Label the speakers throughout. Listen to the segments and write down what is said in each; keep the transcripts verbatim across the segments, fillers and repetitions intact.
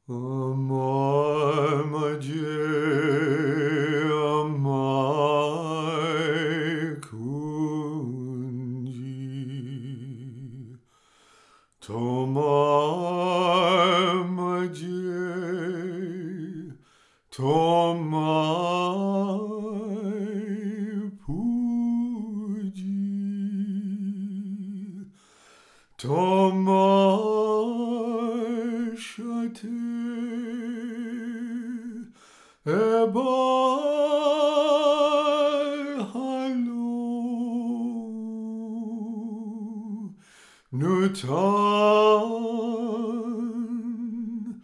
Speaker 1: Amai Maje, Amai Kunji, Tomai Maje, Tomai Puji, Tomai Shate. Ebai halu nutan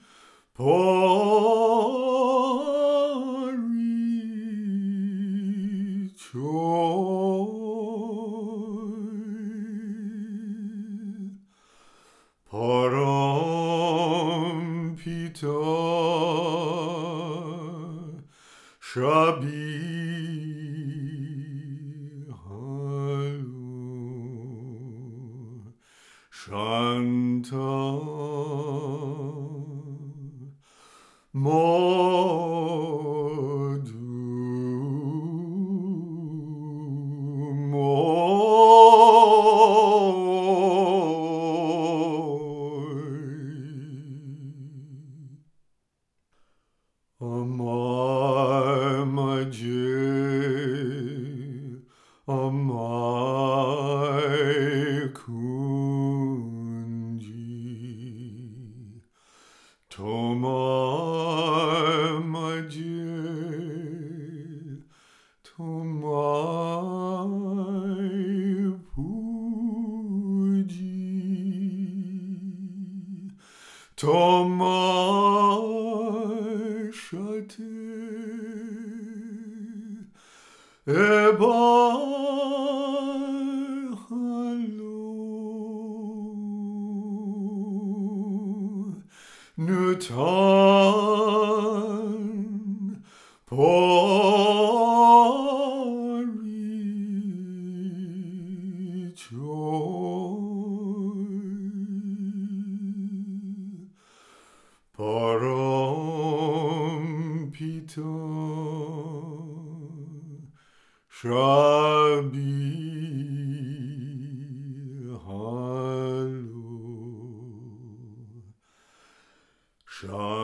Speaker 1: pari choi param pita Shabi halu Shanta Modu Moi Amai Maje, Amai Kunji, Tomai Maje, Tomai Puji, Tomai Shate. Ebai halu nutan pari choi param pita Shabi halu Shanta